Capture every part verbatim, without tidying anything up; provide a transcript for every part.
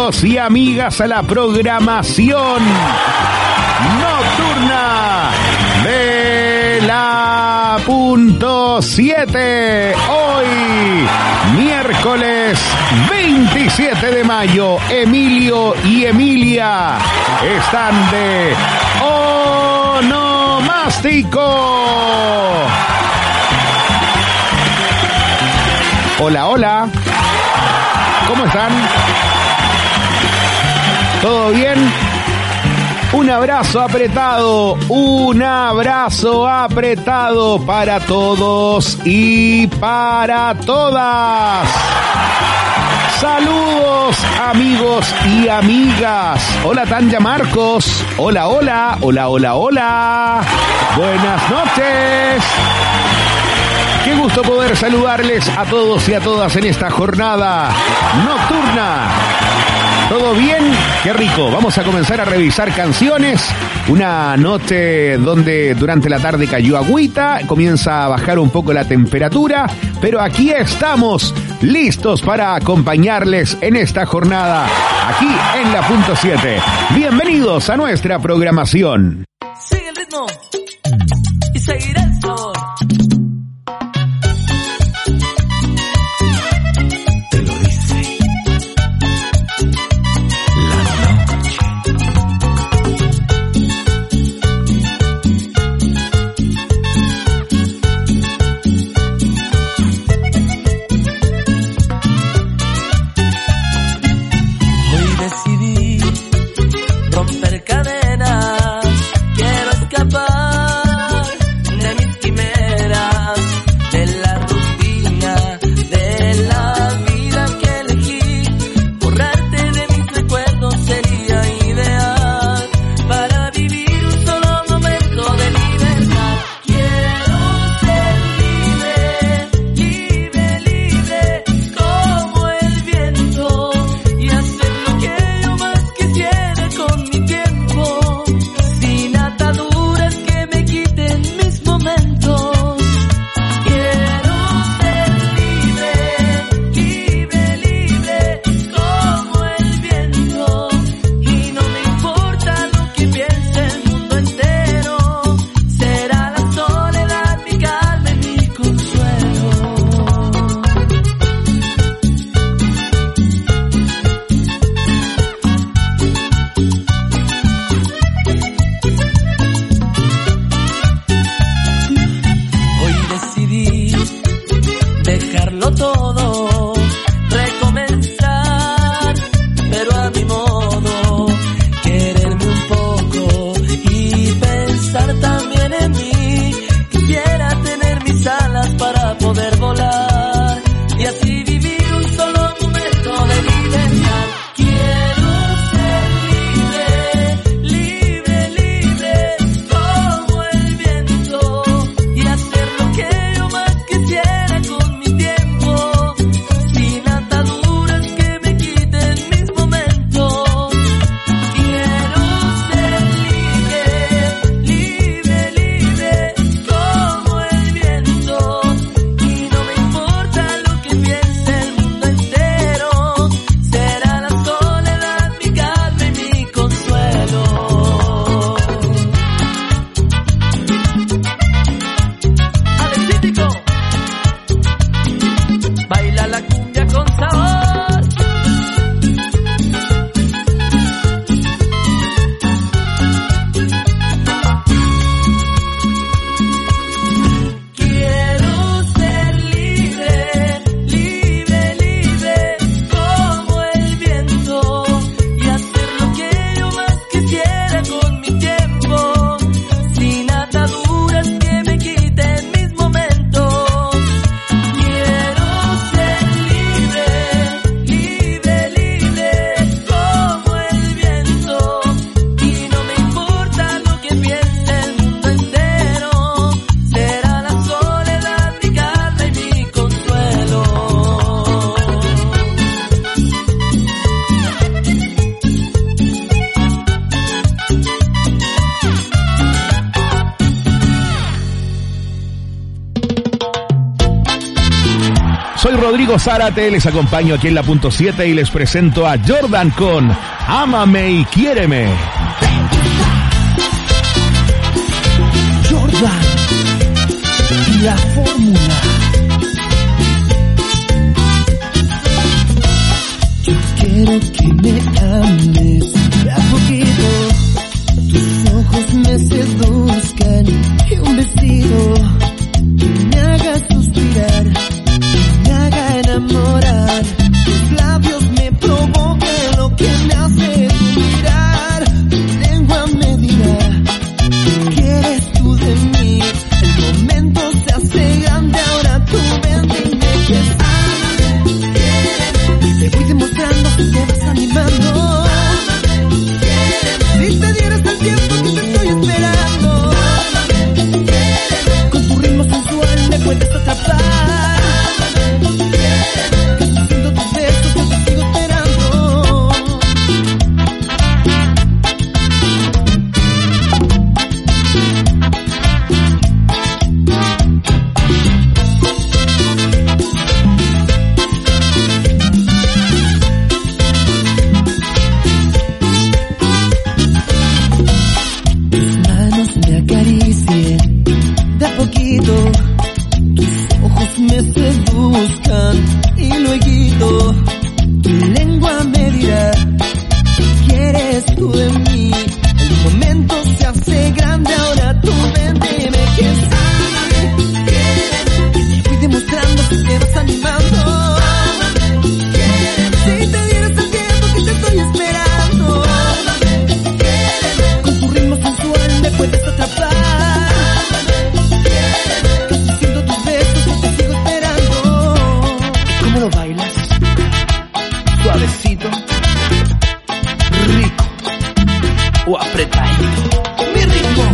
amigos y amigas a la programación nocturna de la punto siete. Hoy, miércoles veintisiete de mayo, Emilio y Emilia están de onomástico. Hola, hola. ¿Cómo están? ¿Todo bien? Un abrazo apretado, un abrazo apretado para todos y para todas. Saludos, amigos y amigas. Hola, Tanya Marcos. Hola, hola, hola, hola, hola. Buenas noches. Qué gusto poder saludarles a todos y a todas en esta jornada nocturna. ¿Todo bien? Qué rico. Vamos a comenzar a revisar canciones. Una noche donde durante la tarde cayó agüita, comienza a bajar un poco la temperatura, pero aquí estamos, listos para acompañarles en esta jornada, aquí en la punto siete. Bienvenidos a nuestra programación. Sigue el ritmo y seguirá el sabor. Rodrigo Zárate, les acompaño aquí en la punto siete y les presento a Jordan con Ámame y Quiéreme. Jordan, la fórmula. Yo quiero que me ames de a poquito. Tus ojos me seduzcan y un vestido que me haga suspirar, me haga enamorar. Tus labios me provoquen lo que me hace tu mirar. Tu lengua me dirá ¿qué quieres tú de mí? El momento se hace grande, ahora tú ven, dime que sí. Te voy demostrando que te vas animando. Si te dieras el tiempo que te estoy esperando, con tu ritmo sensual me puedes atrapar. Casi siento tus besos, yo te sigo esperando. Tus manos me acaricien de a poquito, tus ojos me seduzcan y luego tu lengua me dirá ¿qué quieres tú de mí? El momento se hace grande, ahora tú ven, dime que sí. Te voy demostrando que te vas animando. Si te dieras el tiempo que te estoy esperando, con tu ritmo sensual me puedes atrapar. Casi siento tus besos, yo te sigo esperando. ¿Cómo lo bailas? Suavecito, rico o apretadito. Mi ritmo.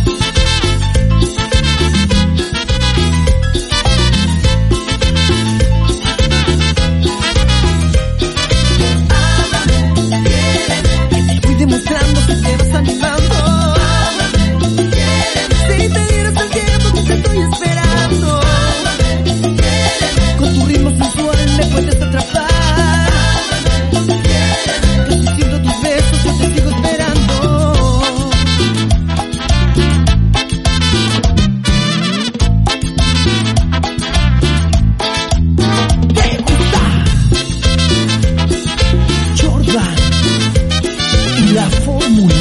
Te voy demostrando que te vas animando. Si te dieras el tiempo que te estoy esperando, con tu ritmo sensual me puedes atrapar. Casi siento tus besos, yo te sigo esperando. ¿Te gusta? Jordan y la fórmula.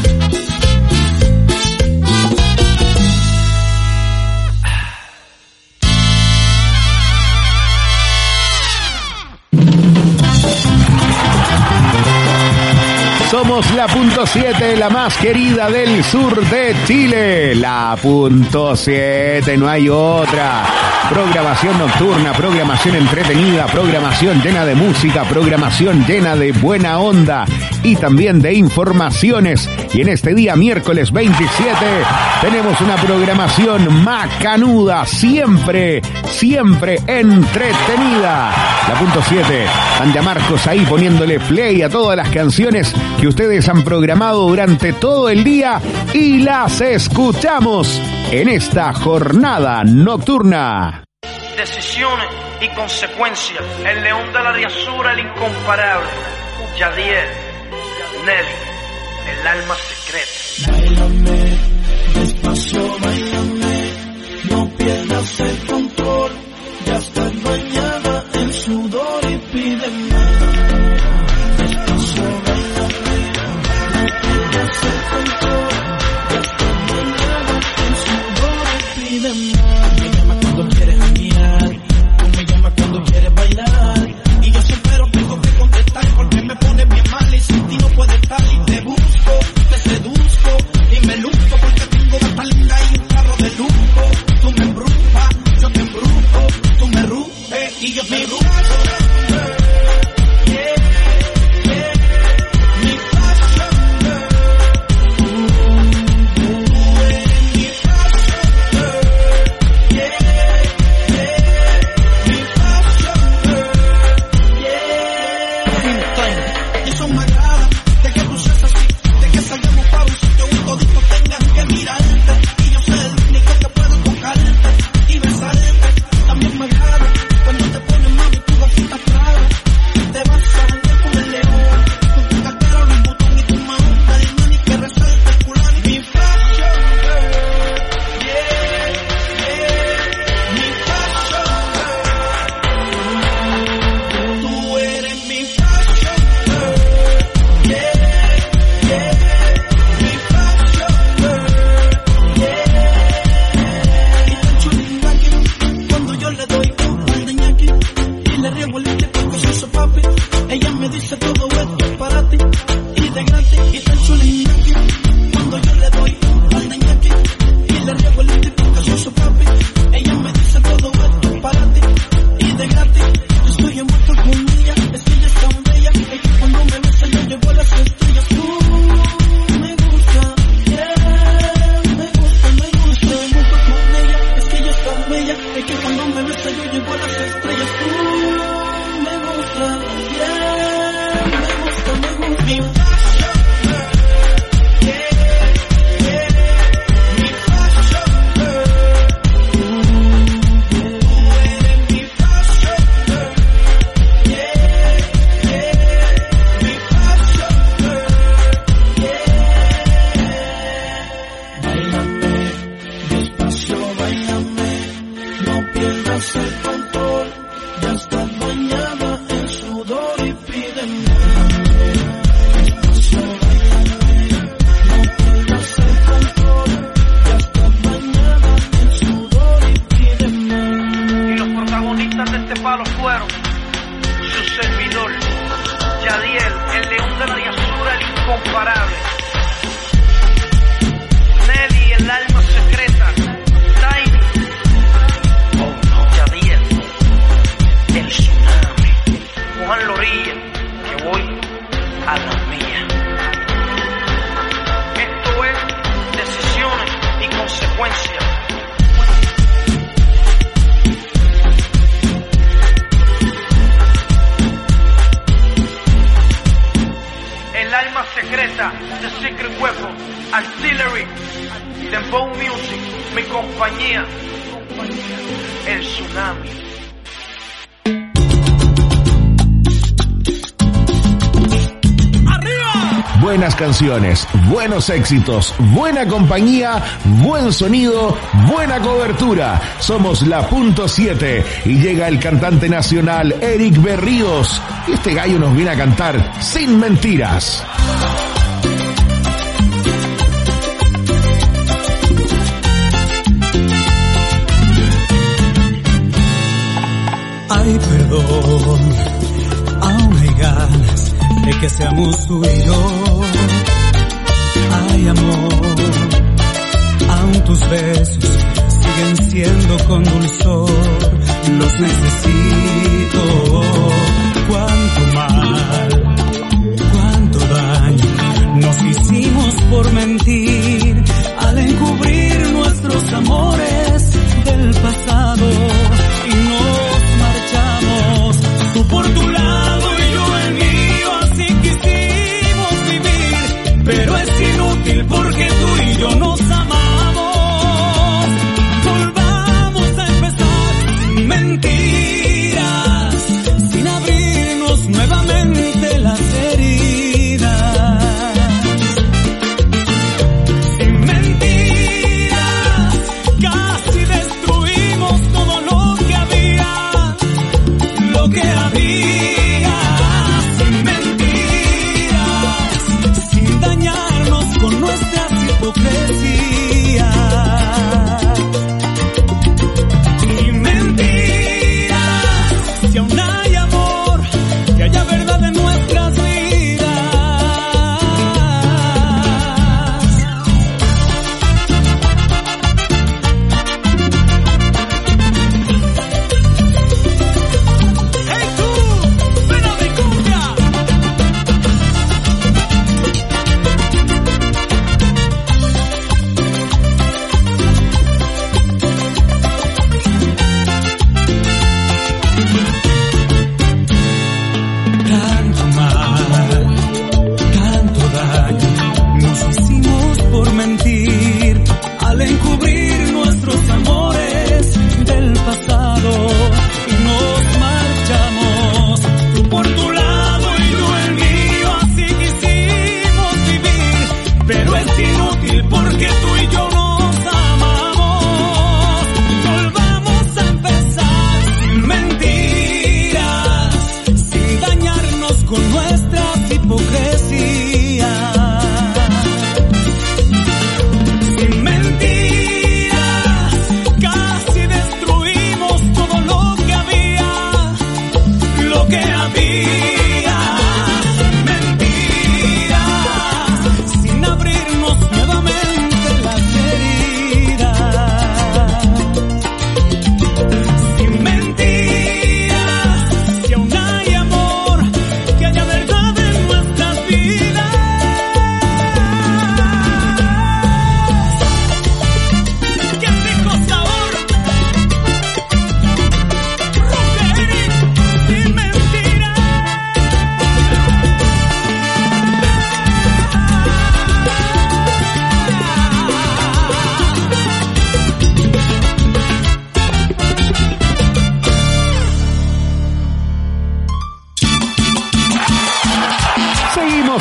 Somos la punto siete, la más querida del sur de Chile. La punto siete, no hay otra. Programación nocturna, programación entretenida, programación llena de música, programación llena de buena onda y también de informaciones. Y en este día, miércoles veintisiete, tenemos una programación macanuda, siempre, siempre entretenida. La punto siete, Tanja Marcos ahí poniéndole play a todas las canciones que ustedes han programado durante todo el día y las escuchamos en esta jornada nocturna. Decisiones y consecuencias. El león de la diazura, el incomparable. Yadier, Nelly, el alma secreta. Báilame, despacio, báilame, no pierdas el control. Ya estás bañada en sudor y pide más. Despacio, báilame, no pierdas el control. Ya estás bañada en sudor y pide más. Me llama cuando quieres janguear, tú me llamas cuando quieres bailar. Y yo siempre tengo que contestar porque me pone bien mal y sin ti no puedo estar. Y te busco, te seduzco, Buenas canciones, buenos éxitos, buena compañía, buen sonido, buena cobertura. Somos la punto siete y llega el cantante nacional Eric Berríos. Y este gallo nos viene a cantar Sin Mentiras. Ay, perdón, aún hay ganas de que seamos tú y yo. Ay, amor, aún tus besos siguen siendo con dulzor. Los necesito. Cuánto mal, cuánto daño nos hicimos por mentir al encubrir nuestros amores del pasado y nos marchamos. Tú por tu lado y yo el mío, así quisimos vivir, pero es inútil porque tú y yo nos amamos. Volvamos a empezar sin mentiras, sin abrirnos nuevamente las heridas. Sin mentiras, casi destruimos todo lo que había, lo que había. Sin mentiras, sin dañarnos con nuestras hipocresías. Sin mentiras, si aún hay amor, que haya verdad en nuestras vidas. ¡Hey tú! ¡Ven a mi cumbia! Tanto mal, tanto daño nos hicimos por mentir al encubrir nuestros amores del pasado y nos marchamos. Tú por tu lado y yo el mío, así quisimos vivir, pero es inútil porque tú y yo nos amamos. Volvamos a empezar sin mentiras, sin dañarnos con nuestras hipocresías. Sin mentiras, casi destruimos todo lo que había, lo que había. Sin mentiras,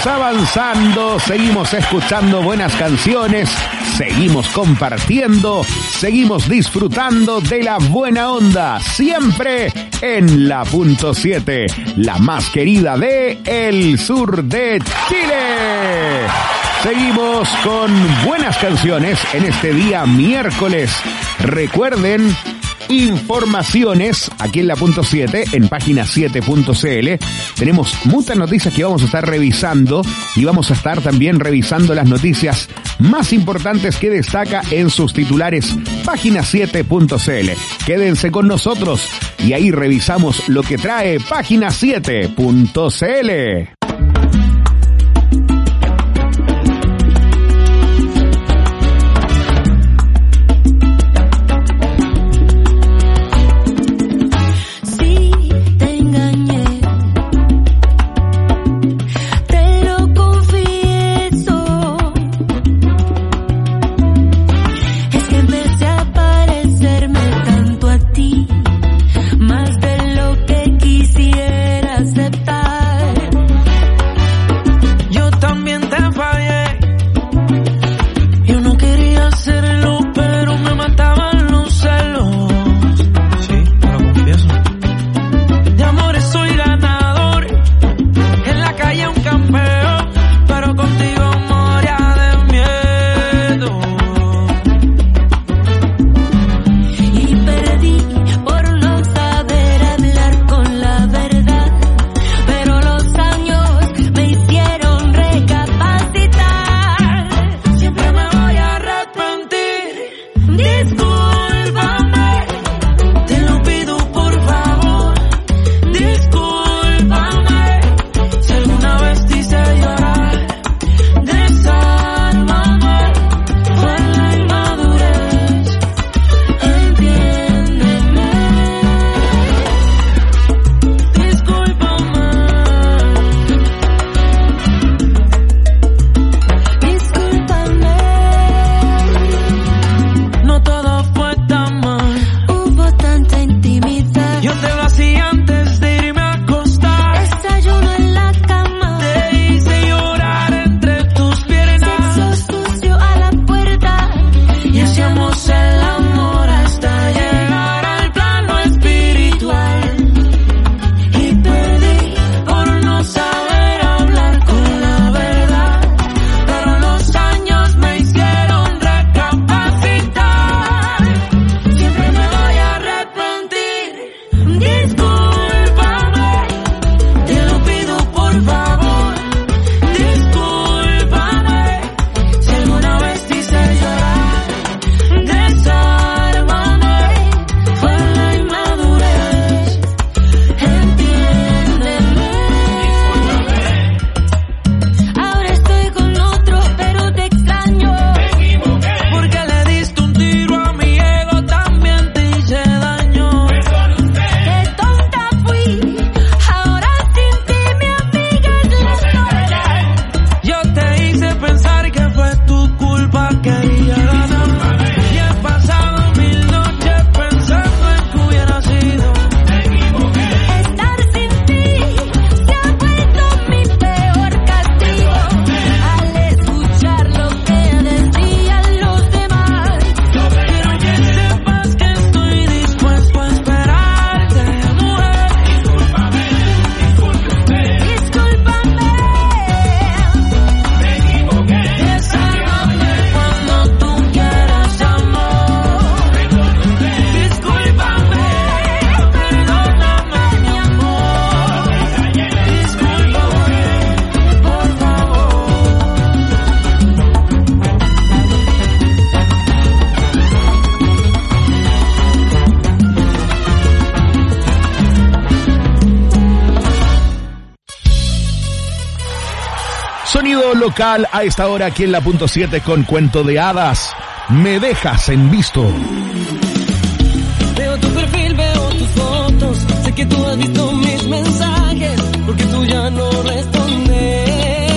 avanzando, seguimos escuchando buenas canciones, seguimos compartiendo, seguimos disfrutando de la buena onda, siempre en la punto siete, la más querida de el sur de Chile. Seguimos con buenas canciones en este día miércoles. Recuerden, informaciones aquí en la punto siete, en página siete punto c l. Tenemos muchas noticias que vamos a estar revisando y vamos a estar también revisando las noticias más importantes que destaca en sus titulares, página siete punto c l. Quédense con nosotros y ahí revisamos lo que trae página siete punto c l. Sonido local a esta hora aquí en la punto siete con Cuento de Hadas. Me dejas en visto. Veo tu perfil, veo tus fotos. Sé que tú has visto mis mensajes, porque tú ya no respondes.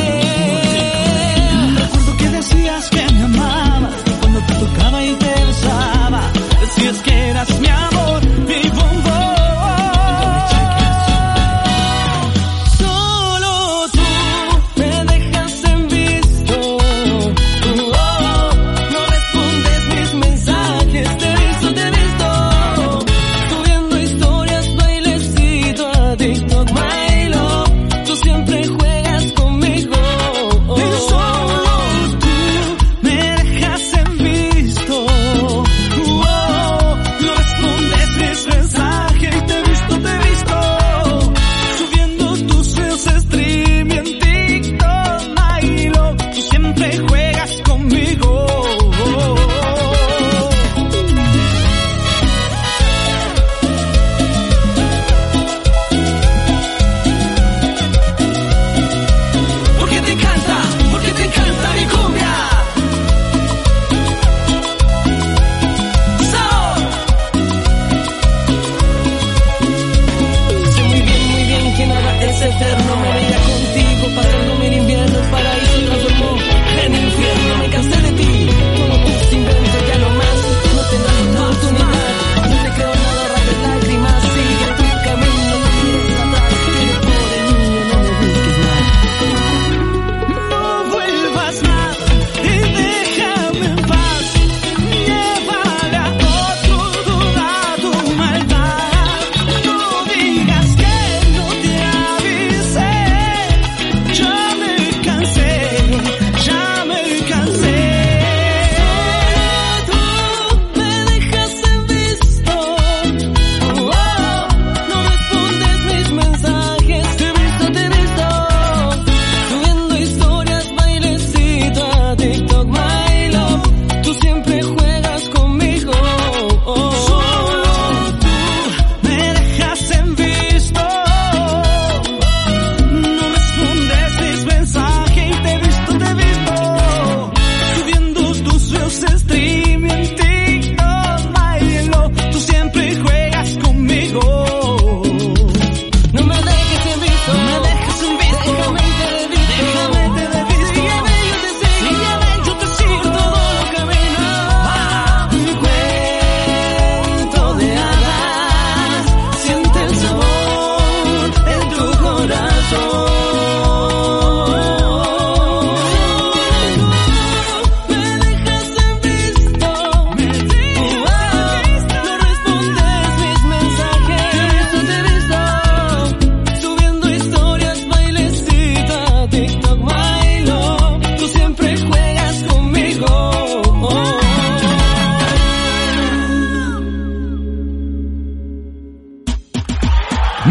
Recuerdo que decías que me amabas cuando te tocaba y te besaba. Decías que eras mi amor, mi bombón. Solo tú me dejas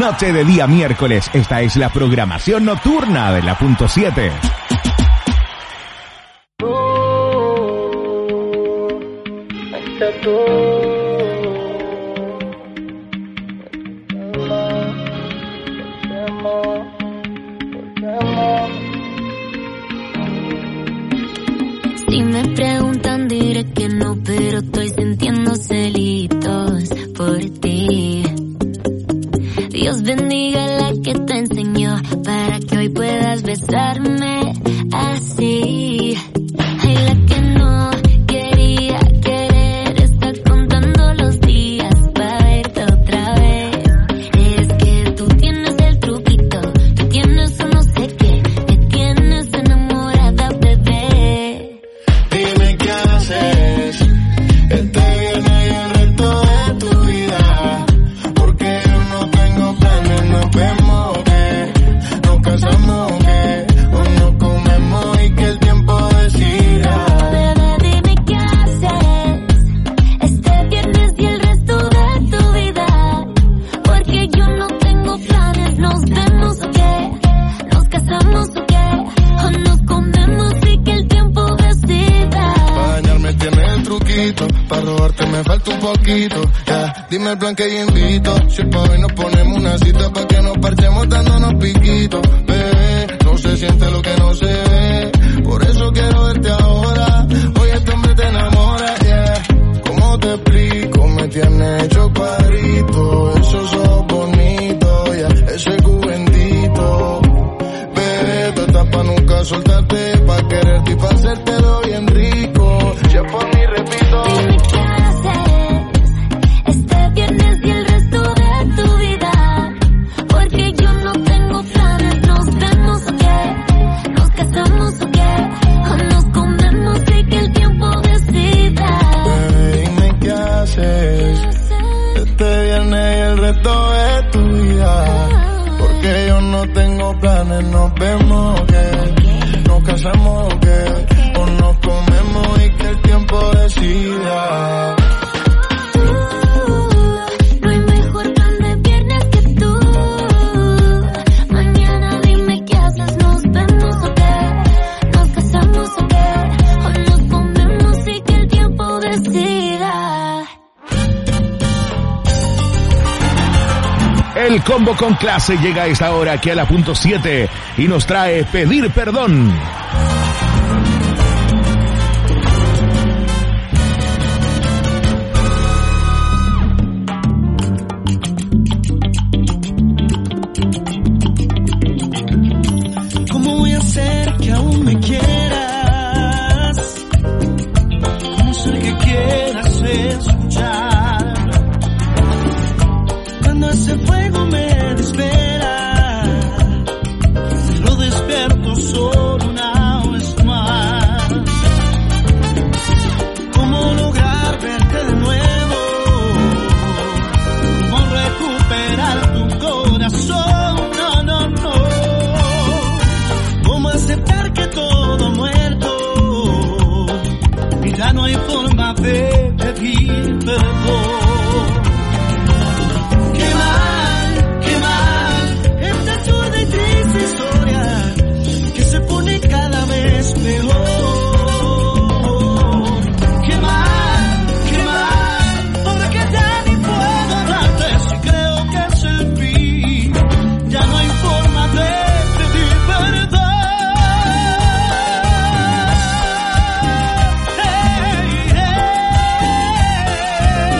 Noche de día miércoles. Esta es la programación nocturna de la punto siete. Si me preguntan diré que no, pero estoy sintiendo celitos por ti. Dios bendiga la que te enseñó para que hoy puedas besarme así. Ay, la que no quería querer está contando los días para verte otra vez. Es que tú tienes el truquito, tú tienes un no sé qué, me tienes enamorada, bebé. Dime qué haces este viernes y el resto de tu vida, porque yo no tengo planes, nos vemos que nos casamos que o nos comemos y que el tiempo decida. Bebé, dime qué haces este viernes y el resto de tu vida, porque yo no tengo planes, nos vemos o qué, nos casamos o qué, o nos comemos y que el tiempo decida. Para dañarme tiene el truquito, para robarte me falta un poquito. Ya, dime el plan que yo invito. Si pa' hoy nos ponemos una cita pa' que nos parchemos dándonos piquitos. Bebé, no se siente lo que no se ve, por eso quiero verte ahora. Hoy este hombre te enamora, yeah. ¿Cómo te explico? Me tiene hecho cuadrito, esos ojos bonitos, yeah. Ese cubendito. Bebé, tú estás pa' nunca soltarte, pa' quererte y pa' hacértelo bien rico. Ya por mí repito. Dime qué haces este viernes y el resto de tu vida, porque yo no tengo planes, nos vemos o qué, nos casamos o qué, o nos comemos y que el tiempo decida. Bebé, dime qué haces este viernes y el resto de tu vida, porque yo no tengo planes, nos vemos que nos casamos que o nos comemos y que el tiempo decida. No hay mejor plan de viernes que tú. Mañana dime qué haces, nos vemos o qué, nos casamos o qué, o nos comemos y que el tiempo decida. El combo con clase llega a esta hora aquí a la punto siete y nos trae Pedir Perdón. ¿Cómo voy a hacer que aún me quieras? ¿Cómo ser que quieras escuchar? Cuando ese fuego me desespera, lo despierto solo una vez más. ¿Cómo lograr verte de nuevo? ¿Cómo recuperar tu corazón? No, no, no. ¿Cómo aceptar que todo ha muerto y ya no hay forma de pedir perdón? Qué mal, qué mal, esta absurda y triste historia que se pone cada vez peor. Qué mal, qué mal, porque ya ni puedo hablarte si creo que es el fin. Ya no hay forma de pedir perdón. Hey, hey.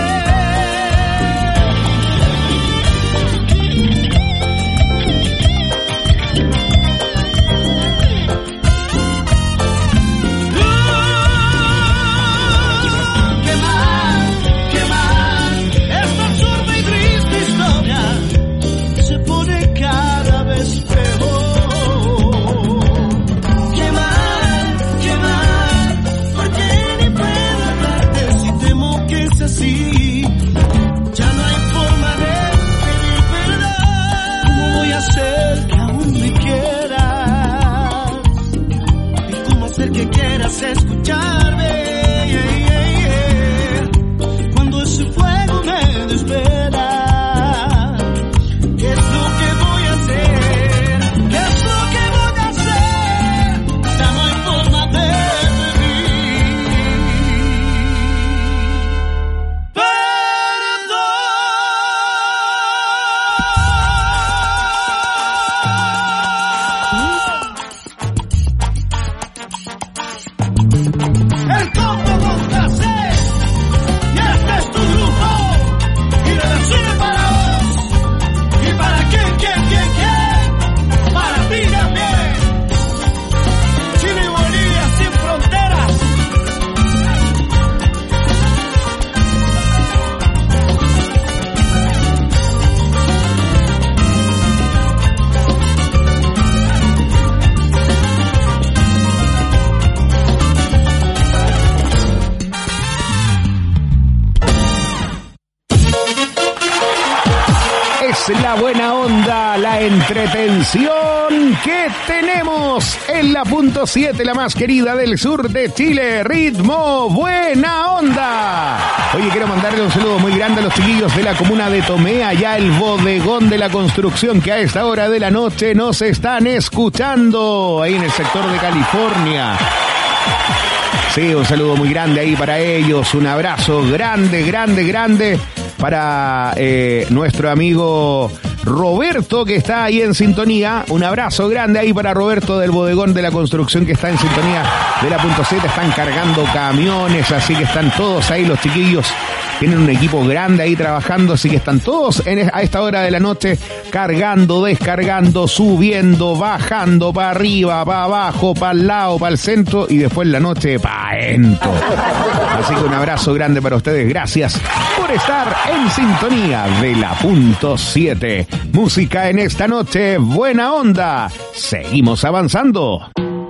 la buena onda, la entretención que tenemos en la punto siete, la más querida del sur de Chile, ritmo buena onda. Oye, quiero mandarle un saludo muy grande a los chiquillos de la comuna de Tomé, allá el bodegón de la construcción, que a esta hora de la noche nos están escuchando, ahí en el sector de California. Sí, un saludo muy grande ahí para ellos, un abrazo grande, grande, grande para eh, nuestro amigo Roberto, que está ahí en sintonía. Un abrazo grande ahí para Roberto del bodegón de la construcción, que está en sintonía de la punto siete. Están cargando camiones, así que están todos ahí los chiquillos. Tienen un equipo grande ahí trabajando, así que están todos en, a esta hora de la noche cargando, descargando, subiendo, bajando, para arriba, para abajo, para el lado, para el centro y después la noche para adentro. Así que un abrazo grande para ustedes. Gracias por estar en sintonía de la punto siete. Música en esta noche, buena onda. Seguimos avanzando.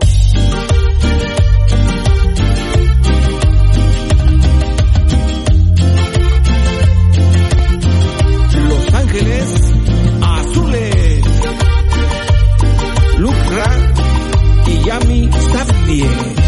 Azules, Lucra y Yami Sabie.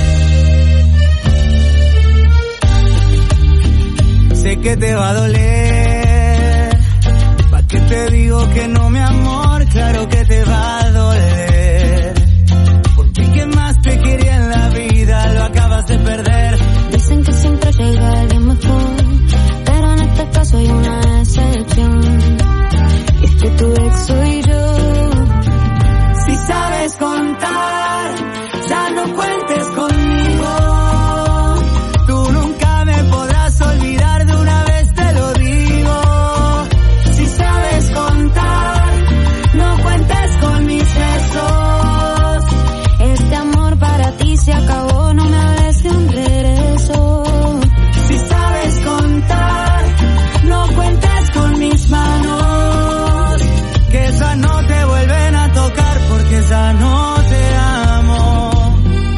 Sé que te va a doler, ¿pa' qué te digo que no, mi amor? Claro que te va a doler, porque quien más te quería en la vida lo acabas de perder. Dicen que siempre llega alguien mejor, pero en este caso hay una excepción. Y es que tu ex soy yo. Si sabes contar, ya no cuentes conmigo. Tú nunca me podrás olvidar, de una vez te lo digo. Si sabes contar, no cuentes con mis besos. Este amor para ti se acabó, no me hables de un regreso. Si sabes contar, no cuentes con mis manos, que ya no te vuelven a tocar porque ya no te amo.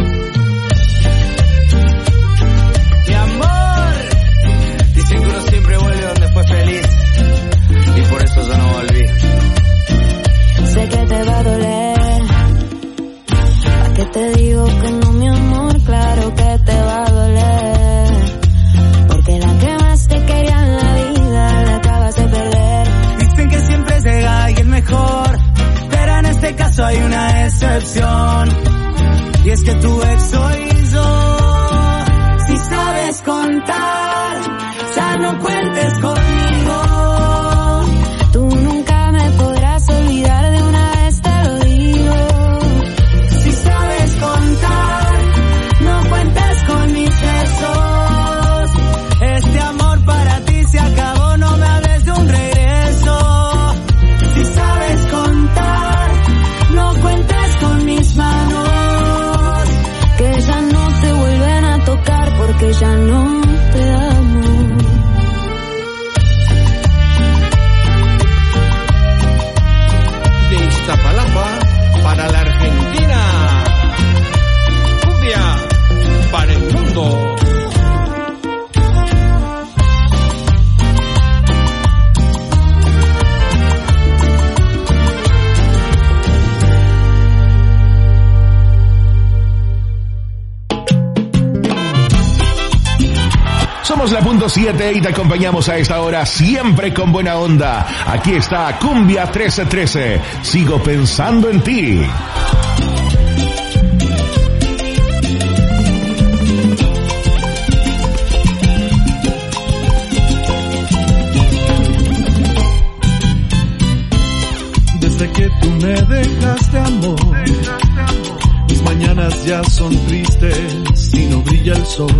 Mi amor, dicen que uno siempre vuelve donde fue feliz, y por eso yo no volví. Sé que te va a doler, ¿pa' qué te digo que no, mi amor? Claro que te va a doler, porque la que más te quería en la vida la acabas de perder. Dicen que siempre llega alguien mejor, pero en este caso hay una excepción, y es que tu ex soy yo. Si sabes contar, ya no cuentes conmigo. Tú nunca me podrás olvidar, de una vez te lo digo. Si sabes contar, no cuentes con mis besos. Este amor para ti se acabó, no me hables de un regreso. Si sabes contar, no cuentes con mis manos, Que ya no te vuelven a tocar porque ya no te amo. De Iztapalapa para la Argentina. Cumbia para el mundo. Somos la punto siete y te acompañamos a esta hora siempre con buena onda. Aquí está Cumbia trece trece. Sigo pensando en ti. Desde que tú me dejaste, amor, mis mañanas ya son tristes y no brilla el sol.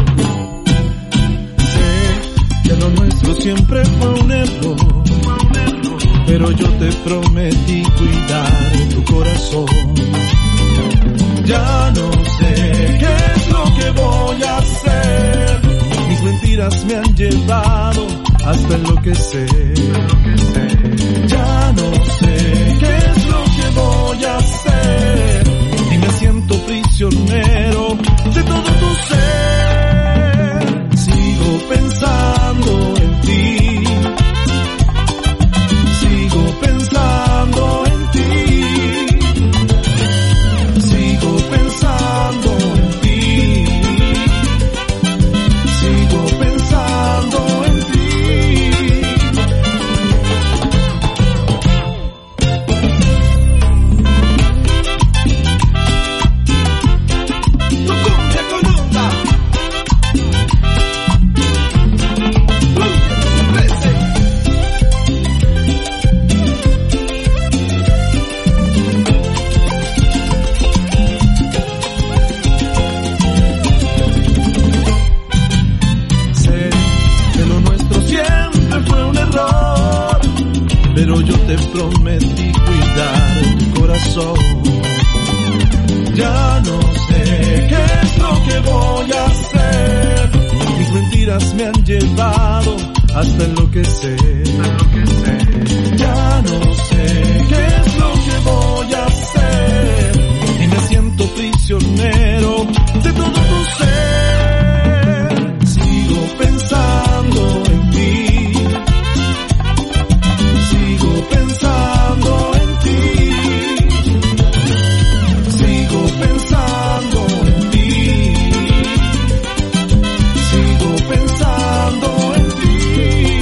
Que lo nuestro siempre fue un error, pero yo te prometí cuidar tu corazón. Ya no sé qué es lo que voy a hacer, mis mentiras me han llevado hasta enloquecer. Ya no sé qué es lo que voy a hacer, y me siento prisionero de todo tu ser. Sigo pensando en ti, sigo pensando ganas me han llevado hasta enloquecer. Ya no sé qué es lo que voy a hacer y me siento prisionero de todo tu ser. Sigo pensando en ti, sigo pensando en ti, sigo pensando en ti, sigo pensando en ti.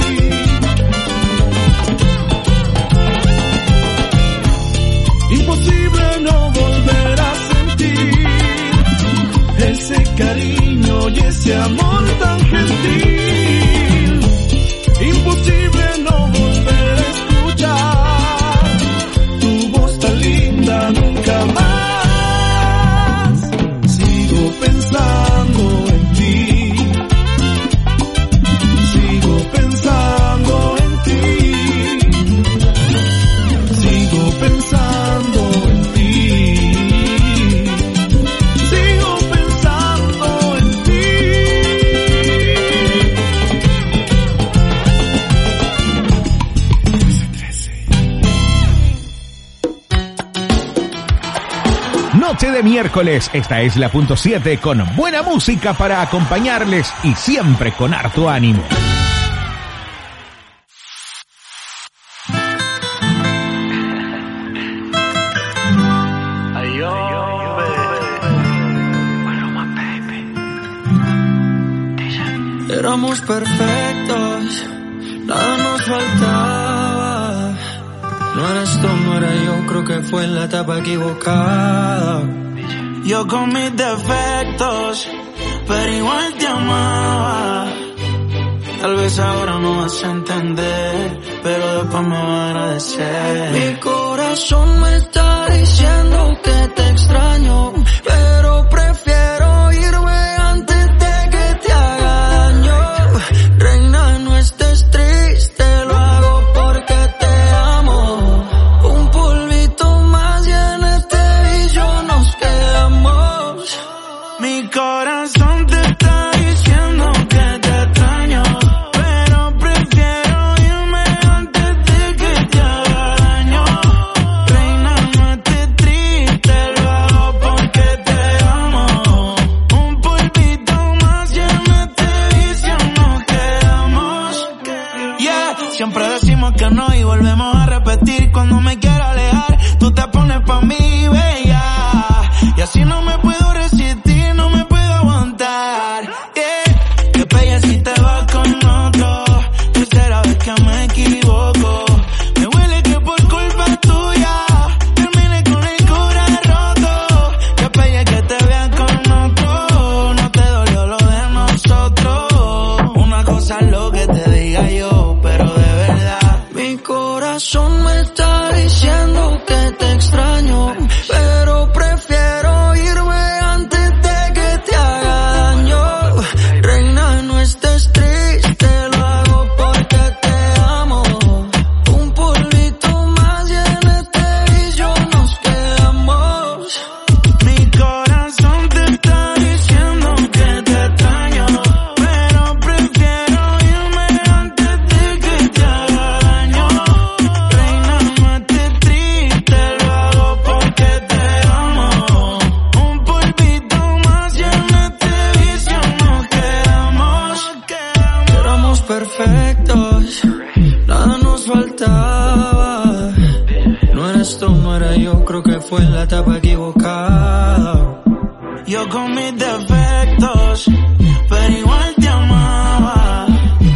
Imposible no volver a sentir ese cariño y ese amor tan gentil. Imposible no volver a escuchar tu voz tan linda nunca más. Sigo pensando en ti, sigo pensando en ti, sigo pensando en ti, sigo pensando en ti. Noche de miércoles, esta es la punto siete con buena música para acompañarles y siempre con harto ánimo. Éramos perfectos, nada nos faltaba. No eres tú, no era yo, creo que fue en la etapa equivocada. Yo con mis defectos, pero igual te amaba. Tal vez ahora no vas a entender, pero después me vas a agradecer. Mi corazón me está diciendo que te extraño, pero prefiero irme antes de que te haga daño. Reina, no estés triste, lo hago porque te amo. Un polvito más y en este vicio nos quedamos. Mi corazón te está diciendo que te extraño, pero prefiero irme antes de que te haga daño. Reina, no estés triste, lo hago porque te amo. Un polvito más y en este vicio nos quedamos. Yeah, siempre decimos que no y volvemos a repetir. Cuando me quiero alejar, tú te pones pa' mí, bella. Y así no me puedo resistir, no me puedo aguantar. Yeah, qué pella si te vas con otro. Tercera vez que me equivoco. Me huele que por culpa tuya terminé con el corazón roto. Qué pella que te vean con otro. No te dolió lo de nosotros. Una cosa es lo que te diga yo, pero de verdad mi corazón me está diciendo que te extraño, pero prefiero irme antes de que te haga daño. Reina, no estés triste, lo hago porque te amo. Un polvito más y en este vicio nos quedamos. Mi corazón te está diciendo que te extraño, pero prefiero irme antes de que te haga daño. Reina, no estés triste, lo hago porque te amo. Un polvito más y en este vicio nos quedamos. Éramos perfectos, nada nos faltaba. No eres tú, no era yo, creo que fue en la etapa equivocada. Yo con mis defectos, pero igual te amaba.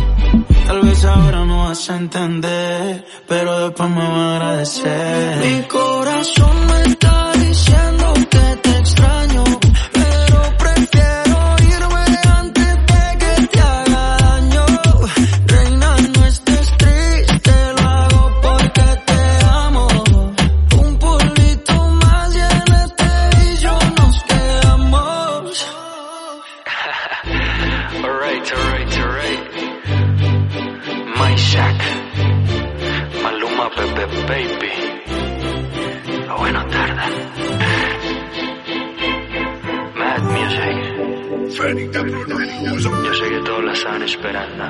Tal vez ahora no vas a entender, pero después me vas a agradecer. Mi corazón me está diciendo que te extraño, pero prefiero irme antes de que te haga daño. Reina, no estés triste, lo hago porque te amo. Un polvito más y en este vicio nos quedamos. Alright, alright, alright. My Shack, Maluma, Pepe, baby. A buena tarde. Mad Music, Yo sé que todos la estaban esperando.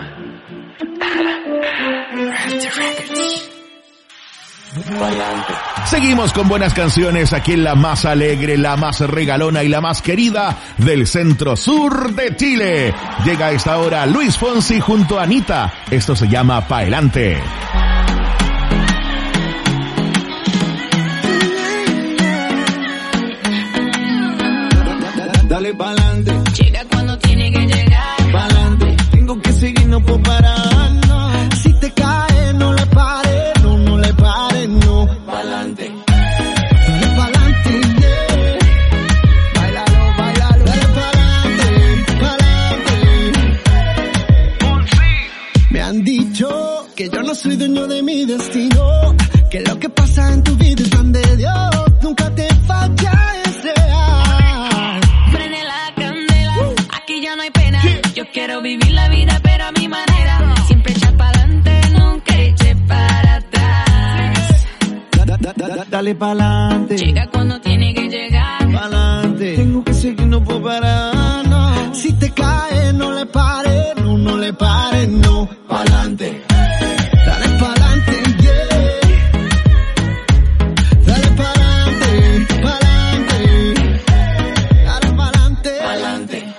Seguimos con buenas canciones aquí en la más alegre, la más regalona y la más querida del centro sur de Chile. Llega a esta hora Luis Fonsi junto a Anita. Esto se llama Pa'elante. Dale pa'lante. Llega cuando tiene que llegar. Pa'lante. Tengo que seguir, no puedo parar, no. Si te caes, no le pares, no, no le pares, no. Pa'lante. Dale pa'lante, yeah. Báilalo, báilalo. Dale pa'lante, pa'lante. Me han dicho que yo no soy dueño de mi destino, que lo que pasa en tu vida es plan de Dios. Nunca te falla ese ar. Prende la candela, aquí ya no hay pena. Yo quiero vivir la vida pero a mi manera. Siempre echar para adelante, nunca eche para atrás. Da, da, da, da, dale pa'lante. Llega cuando tiene que llegar. Pa'lante. Tengo que seguir, no puedo parar, no. Si te caes, no le pares, no, no le pares, no. Pa'lante. Dale pa'lante, yeah. Dale pa'lante, pa'lante. Dale pa'lante, pa'lante.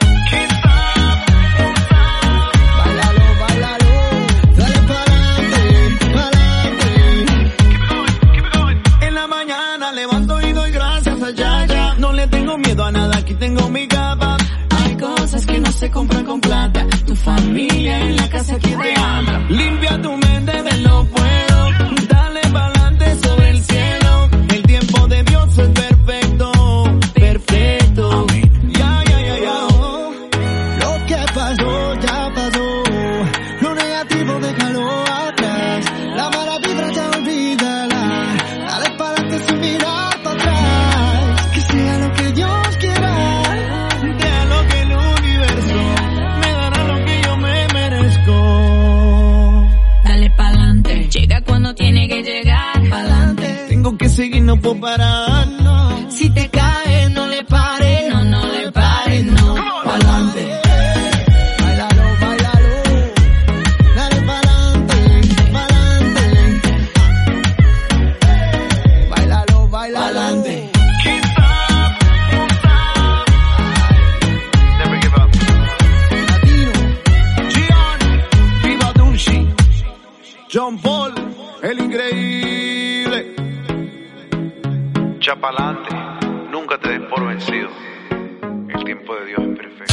Báilalo, báilalo. Dale pa'lante, pa'lante. En la mañana levanto y doy gracias a Yaya. No le tengo miedo a nada, aquí tengo mi capa. Hay cosas que no se compran con plata. Tu familia en la casa que te ama. Limpia tu mente del no puedo. Dale pa'lante sobre el cielo. El tiempo de Dios es perfecto, perfecto. Ya, ya, ya, ya. Lo que pasó, ya pasó. Lo negativo déjalo atrás. La mala vibra ya olvídala. Dale pa'lante sin mirar para atrás. Que sea lo que Dios quiera. Sea lo que el universo me dará, lo que yo me merezco. Dale pa'lante. Llega cuando tiene que llegar. Pa'lante. Tengo que seguir, no puedo parar, no. Si te caes, no le pares, no, no le pares, no. Pa'lante. Báilalo, báilalo. Dale pa'lante, pa'lante. Báilalo, báilalo. Pa'lante. Never give up. Latino. Gian, Viva Dulce. John Paul, el increíble. Chapalante, nunca te des por vencido. El tiempo de Dios es perfecto.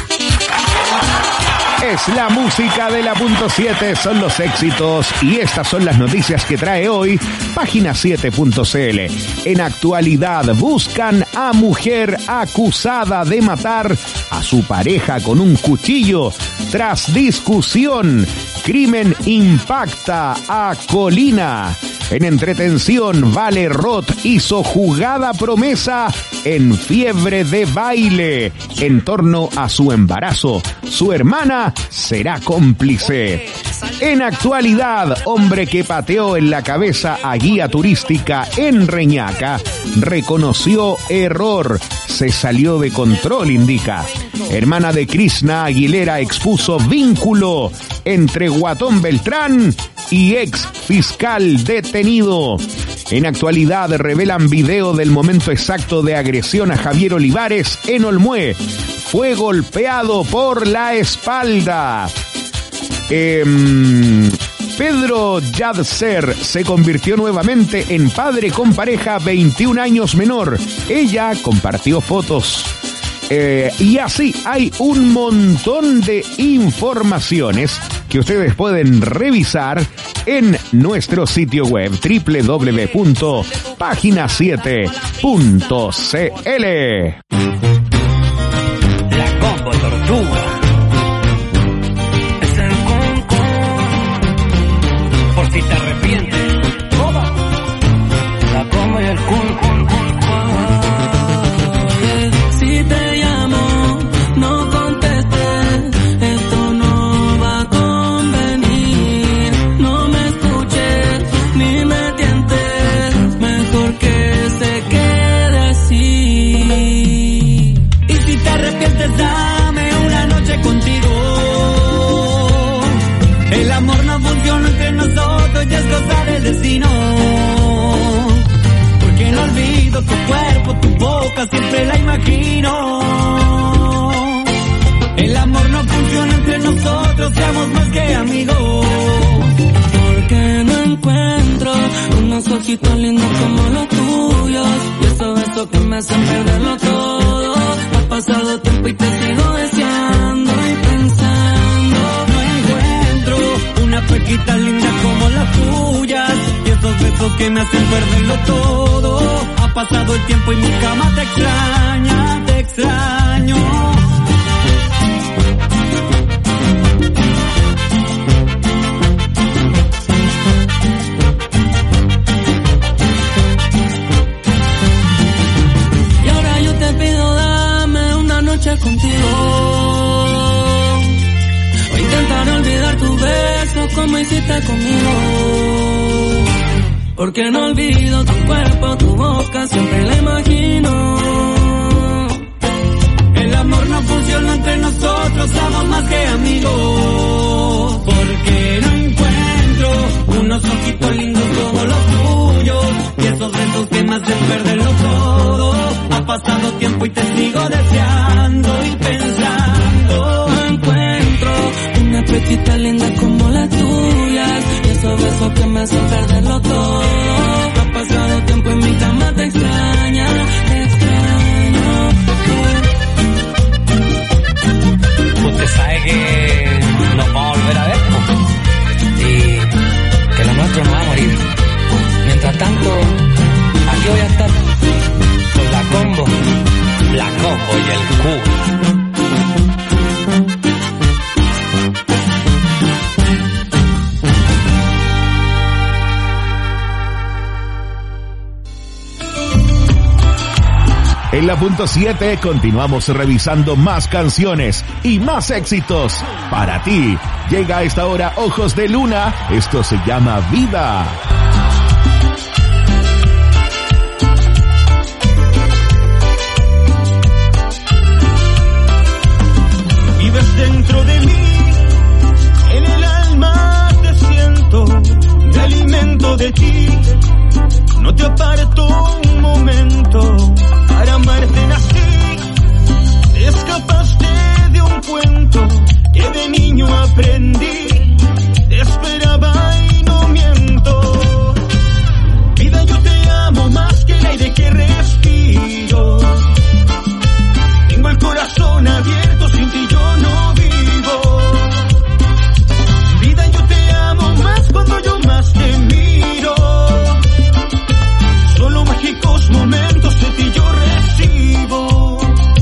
Es la música de la punto siete, son los éxitos y estas son las noticias que trae hoy página siete punto c l. En actualidad buscan a mujer acusada de matar a su pareja con un cuchillo tras discusión. Crimen impacta a Colina. En entretención, Vale Roth hizo jugada promesa en Fiebre de Baile en torno a su embarazo. Su hermana será cómplice. En actualidad, hombre que pateó en la cabeza a guía turística en Reñaca reconoció error. Se salió de control, indica. Hermana de Krishna Aguilera expuso vínculo entre Guatón Beltrán y ex fiscal detenido. En actualidad revelan video del momento exacto de agresión a Javier Olivares en Olmué. Fue golpeado por la espalda. Eh, Pedro Yadser se convirtió nuevamente en padre con pareja veintiún años menor. Ella compartió fotos. Eh, y así hay un montón de informaciones que ustedes pueden revisar en nuestro sitio web doble u doble u doble u punto página siete punto c l. La Combo Tortuga. Es el concón. Por si te arrepientes. La Combo y el cun, cun, cun, Si te llamo, no contestes. Esto no va a convenir. No me escuches ni me tientes. Mejor que se quede así. imagino. El amor no funciona entre nosotros, seamos más que amigos. Porque no encuentro unos ojitos lindos como los tuyos, y esos besos que me hacen perderlo todo. Ha pasado tiempo y te sigo deseando y pensando. No encuentro una pequita linda como las tuyas, y esos besos que me hacen perderlo todo. Ha pasado el tiempo y mi cama te extraña, te extraño. Contigo, o intentar olvidar tu beso como hiciste conmigo. Porque no olvido tu cuerpo, tu boca, siempre la imagino. El amor no funciona entre nosotros, somos más que amigos. Porque no encuentro unos ojitos lindos como los tuyos, y esos besos que me hacen perderlo todo. Ha pasado tiempo y te sigo deseando y pensando. No encuentro una pequita linda como las tuyas, y esos besos que me hacen perderlo todo. Ha pasado tiempo y mi cama te extraña, te extraño. Usted sabe que nos vamos a volver a ver, ¿no? Y que lo nuestro no va a morir. Mientras tanto, aquí voy a estar con la combo, la combo y el Q. En la punto siete continuamos revisando más canciones y más éxitos. Para ti, llega a esta hora Ojos de Luna, esto se llama Vida. Vives dentro de mí, en el alma te siento, me alimento de ti, no te aparto un momento. Para amarte nací, te escapaste de un cuento que de niño aprendí, te esperaba y no miento. Vida, yo te amo más que el aire que respiro, tengo el corazón abierto, sin ti yo no vivo. Vida, yo te amo más cuando yo más te miro, solo mágicos momentos de ti yo recibo.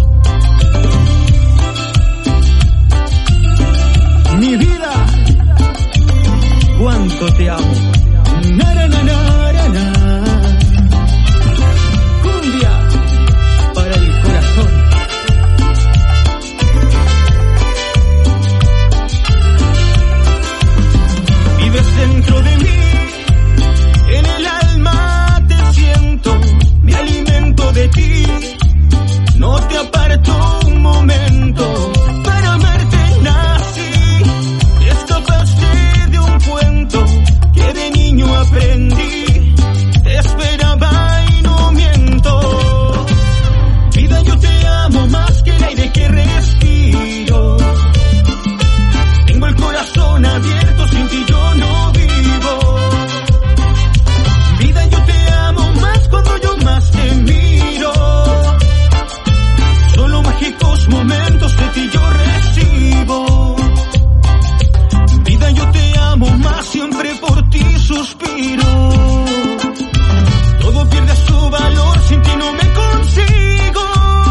Mi vida, cuánto te amo. Na, na, na, na, na. Cumbia para el corazón. Vives dentro de mí, en el alma te siento, me alimento de ti, no te aparto un momento. Para amarte nací, te escapaste de un cuento que de niño aprendí, te esperaba y no miento. Vida, yo te amo más que el aire que respiro, tengo el corazón abierto, sin ti yo no vivo. Vida, yo te amo más cuando yo más te miro, solo mágicos momentos de ti yo recibo. Vida, yo te amo más, siempre por ti suspiro. Todo pierde su valor, sin ti no me consigo.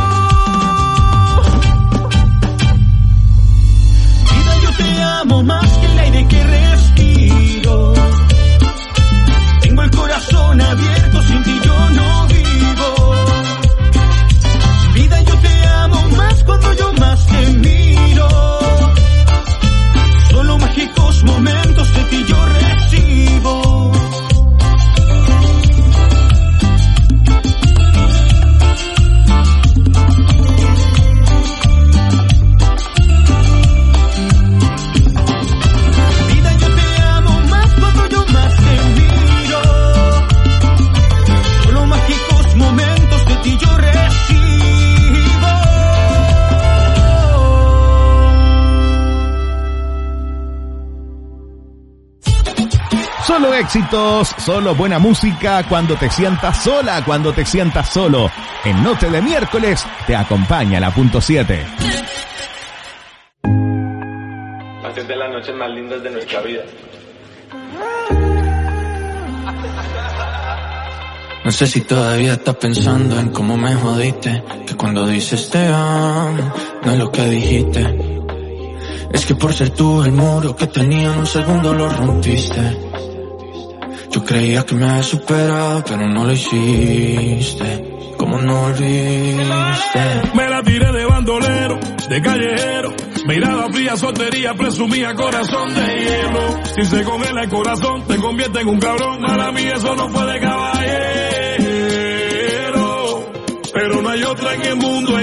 Vida, yo te amo más que el aire que respiro, tengo el corazón abierto, sin ti yo no vivo. Vida, yo te amo más cuando yo más te miro, solo mágicos momentos de ti yo recibo. Solo éxitos, solo buena música cuando te sientas sola, cuando te sientas solo. En Noche de Miércoles te acompaña la punto siete. Haces de las noches más lindas de nuestra vida. No sé si todavía estás pensando en cómo me jodiste, que cuando dices te amo, no es lo que dijiste. Es que por ser tú el muro que tenía en un segundo lo rompiste. Yo creía que me habías superado, pero no lo hiciste. ¿Cómo no volviste? Me la tiré de bandolero, de callejero, mirada fría, soltería, presumía corazón de hielo. Si se congela el corazón, te convierte en un cabrón. Mala mía, eso no fue de caballero, pero no hay otra en el mundo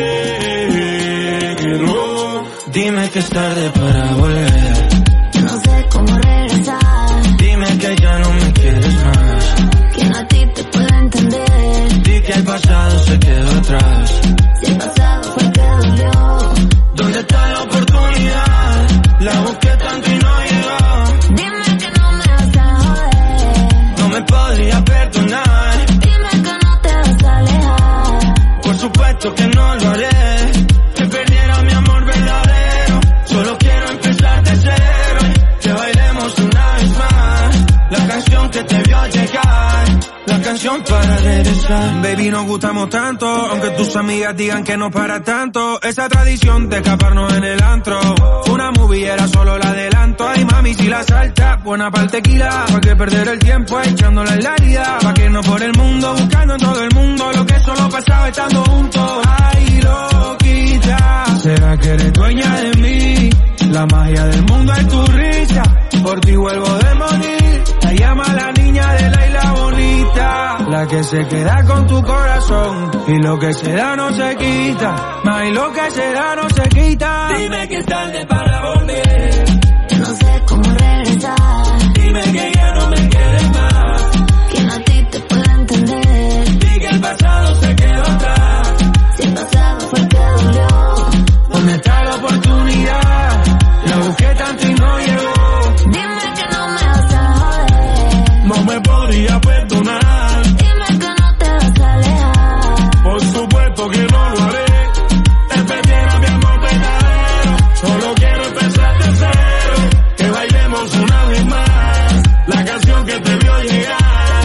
entero. Dime que es tarde para volver. No sé cómo regresar. Dime que ya no me quieres más. ¿Quién a ti te puede entender? Di que el pasado se quedó atrás. Si el pasado fue el que dolió. ¿Dónde está la oportunidad? La busqué tanto y no llegó. Dime que no me vas a joder. No me podría perdonar. Dime que no te vas a alejar. Por supuesto que no lo haré. Que perdiera mi amor verdadero. Solo quiero empezar de cero. Que bailemos una vez más. La canción que te vio llegar. La canción para regresar. Baby, nos gustamos tanto, aunque tus amigas digan que no para tanto. Esa tradición de escaparnos en el antro. Una movie era solo la adelanto. Ay, mami, si la salta, buena pa'l tequila. Pa' que perder el tiempo echándola en la herida. Pa' que no por el mundo, buscando en todo el mundo lo que solo pasaba estando juntos. Ay, loquita, ¿será que eres dueña de mí? La magia del mundo es tu risa. Por ti vuelvo de morir. La llama la niña de la isla bonita, la que se queda con tu corazón. Y lo que se da no se quita. Más y lo que se da no se quita. Dime que es tarde para volver. No sé cómo regresar. Dime que ya no me quieres más. ¿Quién a ti te puede entender? Di que el pasado se quedó atrás. Si el pasado fue el que dolió. ¿Dónde está la oportunidad? La busqué tanto y no llegó. Dime que no me vas a joder. No me podría perdonar. Dime que no te vas a alejar. Por supuesto que no lo haré. Te perdiera mi amor verdadero. Solo quiero empezar de cero. Que bailemos una vez más. La canción que te vio llegar.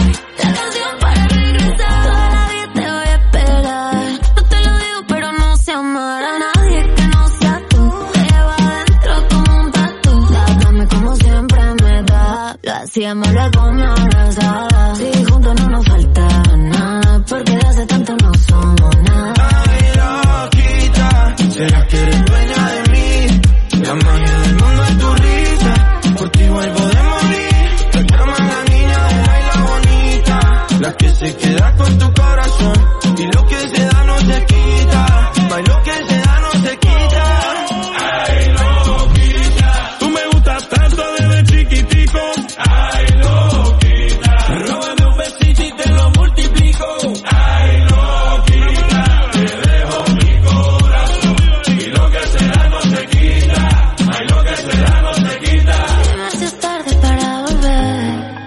La canción para regresar. Toda la vida te voy a esperar. No te lo digo, pero no sé amar a nadie que no sea tú. Te llevo adentro como un tatu. Dame como siempre me da. Lo hacíamos luego me abrazaba. Si juntos no nos falta nada. Porque de hace tanto no somos nada. Ay, loquita, ¿será que eres dueña de mí? La magia del mundo es tu risa. Por ti vuelvo de morir. Te llama la niña de la isla bonita, la que se queda con tu corazón. Y lo que se da no se quita. Más lo que se da no se quita. Ay, loquita, tú me gustas tanto desde chiquitico. Ay, loquita, róbame un besito y te lo multiplico. Ay, loquita, te dejo mi corazón. Y lo que se da no se quita. Ay, lo que se da no se quita. Dime si es tarde para volver.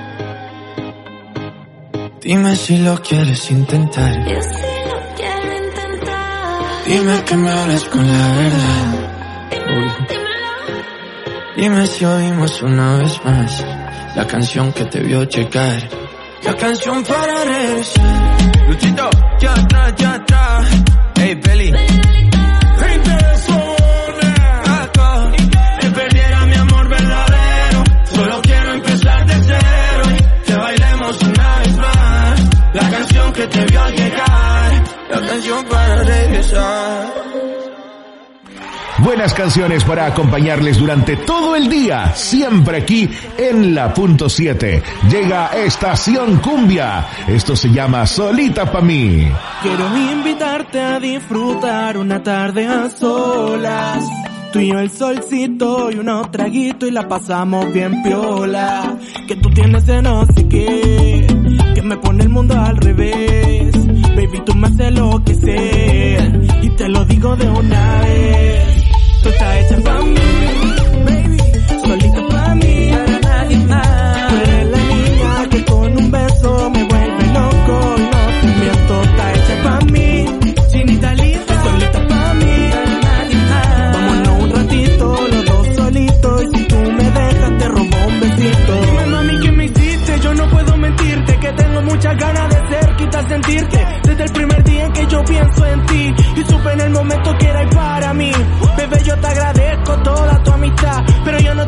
Dime si lo quieres intentar. Yo sí lo quiero intentar. Dime que me hables con la verdad. Uy. Dime si oímos una vez más la canción que te vio llegar. La canción para regresar. Luchito, ya atrás, ya atrás. Hey, Belly. Gente de zona. Acá. Que perdiera mi amor verdadero. Solo quiero empezar de cero. Que bailemos una vez más. La canción que te vio llegar. La canción para regresar. Buenas canciones para acompañarles durante todo el día, siempre aquí en la punto siete. Llega Estación Cumbia. Esto se llama Solita pa' mí. Quiero invitarte a disfrutar una tarde a solas. Tú y yo el solcito y unos traguitos y la pasamos bien piola. Que tú tienes de no sé qué, que me pone el mundo al revés. Baby, tú me haces lo que sé y te lo digo de una vez. Tú estás hecha pa' mí, baby, solita pa' mí, para nadie más. Tú eres la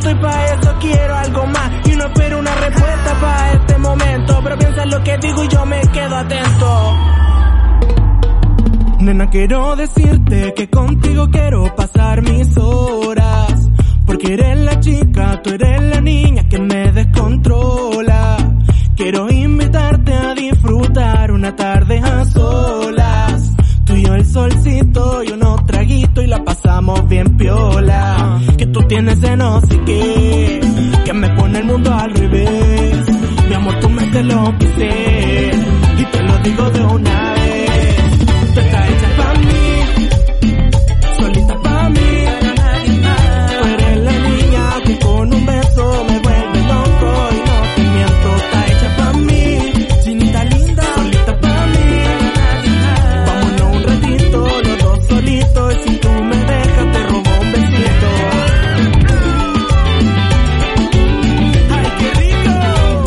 siento y pa' eso quiero algo más. Y no espero una respuesta pa' este momento, pero piensa en lo que digo y yo me quedo atento. Nena, quiero decirte que contigo quiero pasar mis horas, porque eres la chica, tú eres la niña que me descontrola. Quiero invitarte a disfrutar una tarde a solas, tú y yo el solcito y unos traguitos y la pasamos bien piola. Que tú tienes ese no sé qué, que me pone el mundo al revés. Mi amor, tú me haces lo que sé, y te lo digo de una vez. Tú estás hecha pa' mí, solita pa' mí. Tú eres la niña que con un beso me vuelve loco y no te miento. Estás hecha pa' mí, chinita linda, solita pa' mí. Vámonos un ratito, los dos solitos, y si tú me dejas te robo un besito. ¡Ay, qué rico!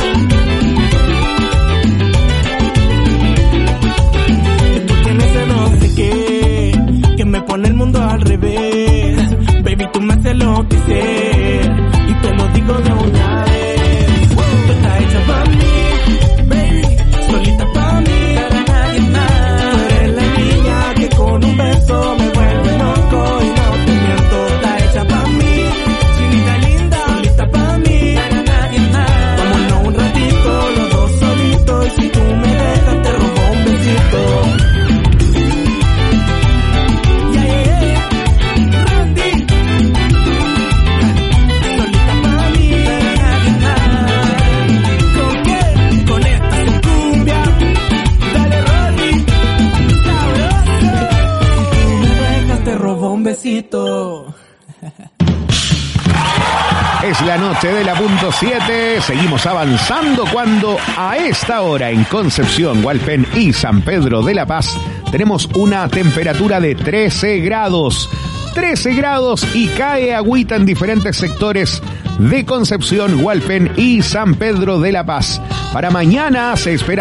Que tú tienes ese no sé qué, que me pone el mundo al revés. Baby, tú me haces enloquecer, y te lo digo de una vez. Tú estás hecha pa' mí, baby, solita pa' mí. Tú eres la niña que con un beso me vuelve loco y no te miento. Estás hecha pa' mí, chinita linda, solita pa' mí. Vámonos un ratito, los dos solitos, y si tú me dejas te robo un besito. Yeah, yeah, yeah. Randy, solita pa' mí. ¿Con qué? Con esta su cumbia. Dale, Randy, sabroso. Si tú me dejas te robo un besito. Es la noche de la punto siete, seguimos avanzando cuando a esta hora en Concepción, Hualpén y San Pedro de la Paz tenemos una temperatura de trece grados. trece grados y cae agüita en diferentes sectores de Concepción, Hualpén y San Pedro de la Paz. Para mañana se espera